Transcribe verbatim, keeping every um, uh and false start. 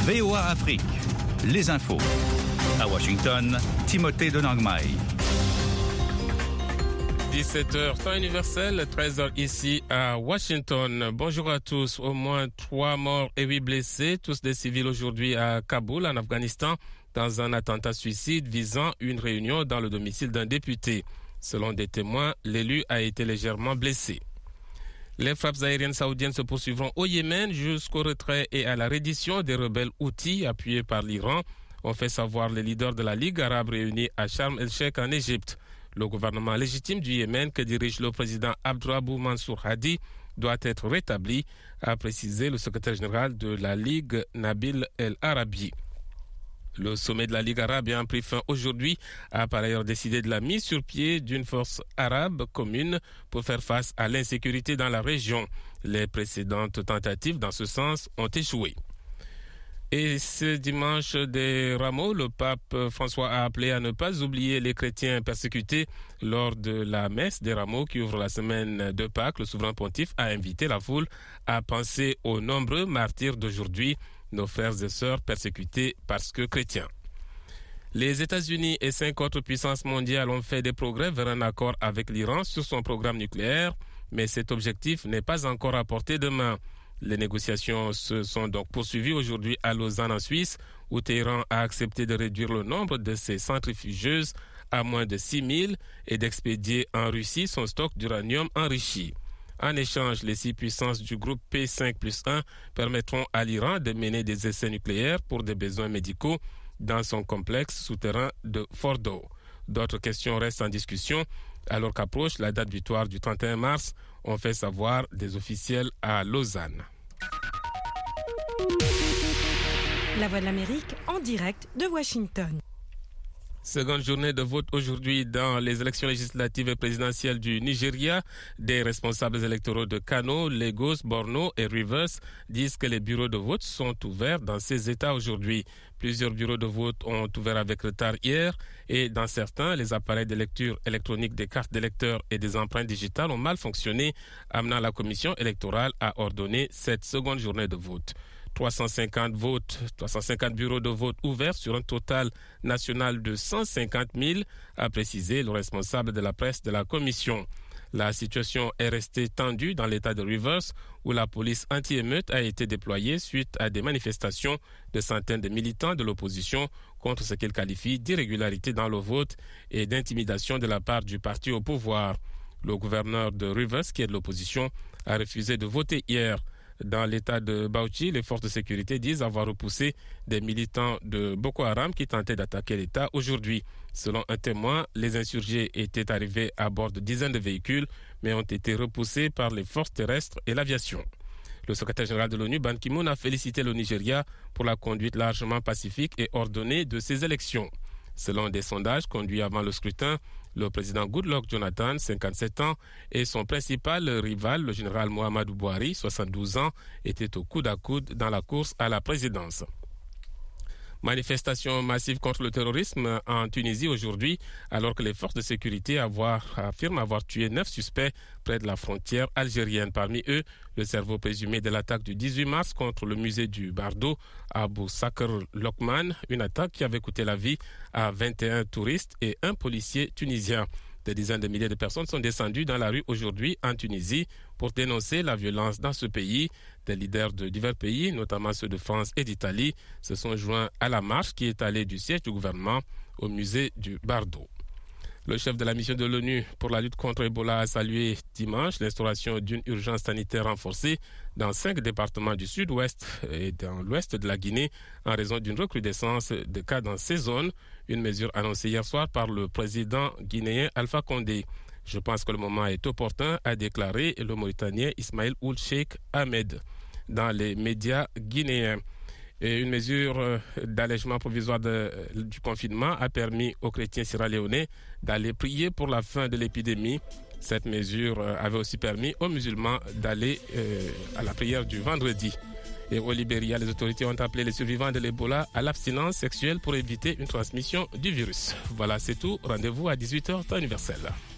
V O A Afrique, les infos. À Washington, Timothée de Nangmai. dix-sept heures, temps universel, treize heures ici à Washington. Bonjour à tous. Au moins trois morts et huit blessés, tous des civils aujourd'hui à Kaboul, en Afghanistan, dans un attentat suicide visant une réunion dans le domicile d'un député. Selon des témoins, l'élu a été légèrement blessé. Les frappes aériennes saoudiennes se poursuivront au Yémen jusqu'au retrait et à la reddition des rebelles Houthis appuyés par l'Iran, ont fait savoir les leaders de la Ligue arabe réunis à Sharm el-Sheikh en Égypte. Le gouvernement légitime du Yémen que dirige le président Abdrabou Mansour Hadi doit être rétabli, a précisé le secrétaire général de la Ligue Nabil El-Arabi. Le sommet de la Ligue arabe ayant pris fin aujourd'hui a par ailleurs décidé de la mise sur pied d'une force arabe commune pour faire face à l'insécurité dans la région. Les précédentes tentatives dans ce sens ont échoué. Et ce dimanche des Rameaux, le pape François a appelé à ne pas oublier les chrétiens persécutés lors de la messe des Rameaux qui ouvre la semaine de Pâques. Le souverain pontife a invité la foule à penser aux nombreux martyrs d'aujourd'hui, nos frères et sœurs persécutés parce que chrétiens. Les États-Unis et cinq autres puissances mondiales ont fait des progrès vers un accord avec l'Iran sur son programme nucléaire, mais cet objectif n'est pas encore à portée de main. Les négociations se sont donc poursuivies aujourd'hui à Lausanne en Suisse, où Téhéran a accepté de réduire le nombre de ses centrifugeuses à moins de six mille et d'expédier en Russie son stock d'uranium enrichi. En échange, les six puissances du groupe P cinq plus un permettront à l'Iran de mener des essais nucléaires pour des besoins médicaux dans son complexe souterrain de Fordo. D'autres questions restent en discussion alors qu'approche la date butoir du trente et un mars, ont fait savoir des officiels à Lausanne. La Voix de l'Amérique en direct de Washington. Seconde journée de vote aujourd'hui dans les élections législatives et présidentielles du Nigeria. Des responsables électoraux de Kano, Lagos, Borno et Rivers disent que les bureaux de vote sont ouverts dans ces États aujourd'hui. Plusieurs bureaux de vote ont ouvert avec retard hier et dans certains, les appareils de lecture électronique des cartes d'électeurs et des empreintes digitales ont mal fonctionné, amenant la commission électorale à ordonner cette seconde journée de vote. trois cent cinquante votes, trois cent cinquante bureaux de vote ouverts sur un total national de cent cinquante mille, a précisé le responsable de la presse de la commission. La situation est restée tendue dans l'état de Rivers, où la police anti-émeute a été déployée suite à des manifestations de centaines de militants de l'opposition contre ce qu'ils qualifient d'irrégularité dans le vote et d'intimidation de la part du parti au pouvoir. Le gouverneur de Rivers, qui est de l'opposition, a refusé de voter hier. Dans l'état de Bauchi, les forces de sécurité disent avoir repoussé des militants de Boko Haram qui tentaient d'attaquer l'État aujourd'hui. Selon un témoin, les insurgés étaient arrivés à bord de dizaines de véhicules, mais ont été repoussés par les forces terrestres et l'aviation. Le secrétaire général de l'ONU, Ban Ki-moon, a félicité le Nigeria pour la conduite largement pacifique et ordonnée de ces élections. Selon des sondages conduits avant le scrutin, le président Goodluck Jonathan, cinquante-sept ans, et son principal rival, le général Muhammadu Buhari, soixante-douze ans, étaient au coude à coude dans la course à la présidence. Manifestation massive contre le terrorisme en Tunisie aujourd'hui, alors que les forces de sécurité avoir, affirment avoir tué neuf suspects près de la frontière algérienne. Parmi eux, le cerveau présumé de l'attaque du dix-huit mars contre le musée du Bardo, Abou Sakr Lokman, une attaque qui avait coûté la vie à vingt et un touristes et un policier tunisien. Des dizaines de milliers de personnes sont descendues dans la rue aujourd'hui en Tunisie pour dénoncer la violence dans ce pays. Des leaders de divers pays, notamment ceux de France et d'Italie, se sont joints à la marche qui est allée du siège du gouvernement au musée du Bardo. Le chef de la mission de l'ONU pour la lutte contre Ebola a salué dimanche l'instauration d'une urgence sanitaire renforcée dans cinq départements du sud-ouest et dans l'ouest de la Guinée en raison d'une recrudescence de cas dans ces zones, une mesure annoncée hier soir par le président guinéen Alpha Condé. Je pense que le moment est opportun, a déclaré le Mauritanien Ismaël Ould Cheikh Ahmed dans les médias guinéens. Et une mesure d'allègement provisoire de, du confinement a permis aux chrétiens sierra-léonais d'aller prier pour la fin de l'épidémie. Cette mesure avait aussi permis aux musulmans d'aller euh, à la prière du vendredi. Et au Libéria, les autorités ont appelé les survivants de l'Ebola à l'abstinence sexuelle pour éviter une transmission du virus. Voilà, c'est tout. Rendez-vous à dix-huit heures, temps universel.